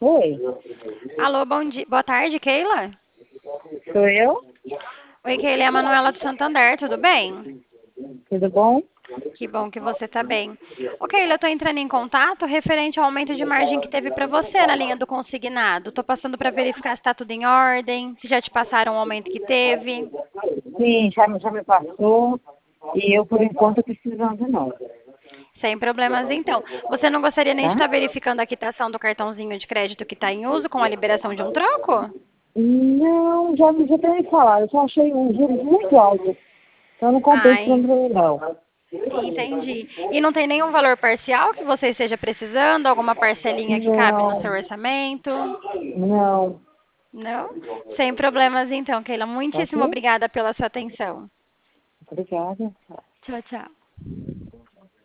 Oi, Alô, bom dia. Boa tarde, Keila. sou eu? Oi, Keila, é a Manuela do Santander, tudo bem? Tudo bom? Que bom que você está bem. Ô, Keila, eu tô entrando em contato referente ao aumento de margem que teve para você na linha do consignado. Tô passando para verificar se está tudo em ordem, se já te passaram o aumento que teve. Sim, já me passou e eu, por enquanto, precisando não, Sem problemas, então. Você não gostaria nem de tá? estar verificando a quitação do cartãozinho de crédito que está em uso com a liberação de um troco? Não, já tem me falado, eu só achei um juros muito alto, então não compensa pra Ai, mim não. entendi. E não tem nenhum valor parcial que você esteja precisando? Alguma parcelinha que cabe no seu Não, orçamento? não, Não? Sem problemas então, Keila. tá Muitíssimo ok? obrigada pela sua atenção. Obrigada. Tchau, tchau.